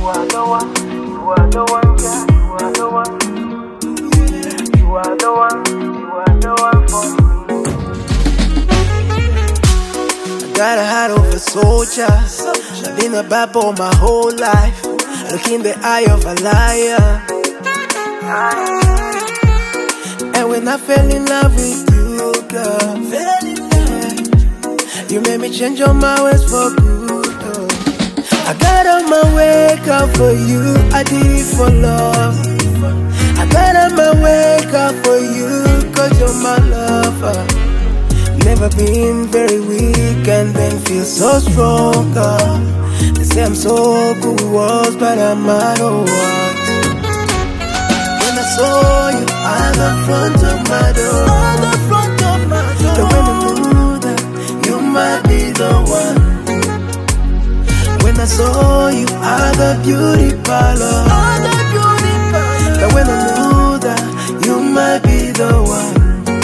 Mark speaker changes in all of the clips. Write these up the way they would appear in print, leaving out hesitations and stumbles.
Speaker 1: are the one, you are the one, girl, you are the one. You are the one, you are the one for me.
Speaker 2: I got a heart of a soldier. I've been a bad boy my whole life. Look in the eye of a liar. And when I fell in love with you, girl, you made me change all my ways for good. I got on my wake up for you, I did it for love. I got on my wake up for you, cause you're my lover. Never been very weak and then feel so strong, girl. They say I'm so good with words, but I'm out of words. When I saw you at the front of my door, the way I knew that you might be the one. When I saw you at the beauty parlor, the way I knew that you might be the one.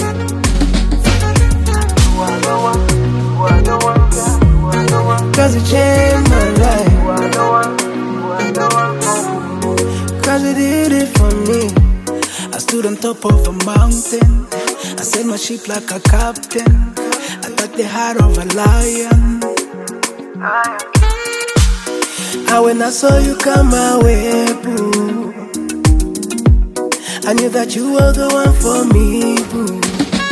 Speaker 1: You are the one, you are the one, girl, you are the one.
Speaker 2: Cause it changed my life.
Speaker 1: You are the one, you are the one for me.
Speaker 2: Cause it did it for me. I stood on top of a mountain. I sailed my ship like a captain. I got the heart of a lion. And when I saw you come my way, boo, I knew that you were the one for me, boo.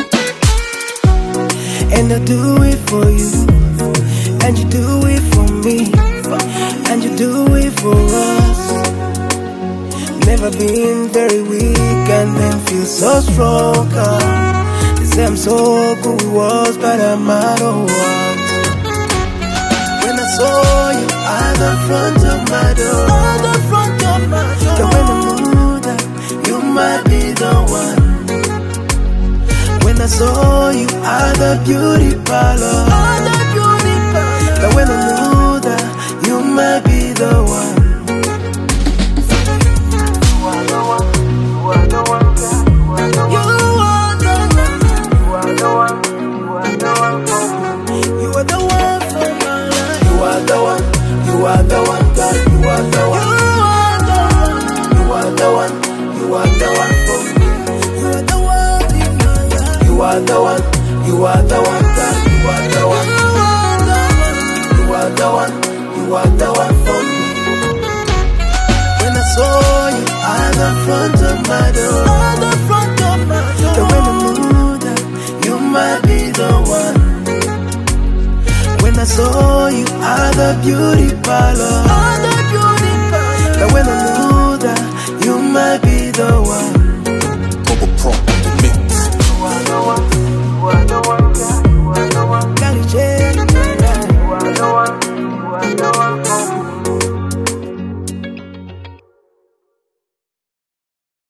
Speaker 2: And I do it for you, and you do it for me, and you do it for us. Never been very weak and then feel so strong, girl. They say I'm so good with words, but I'm out of words. When I saw you at the front of my door, the way I knew that you might be the one. When I saw you at the beauty parlor, the way I knew that you might be the one.
Speaker 1: You are the one, you are the one, girl, you are the one. You are the one, you are the one for me.
Speaker 2: You are the one for my life.
Speaker 1: You are the one, you are the one, girl, you are the one. You are the one, you are the one for me.
Speaker 2: You are the one in my life.
Speaker 1: You are the one, you are the one, girl, you are the one. You are the one, you are the one for me.
Speaker 2: When I saw you at the front of my door, the way I knew that you might be the one. When I saw you at the beauty parlor,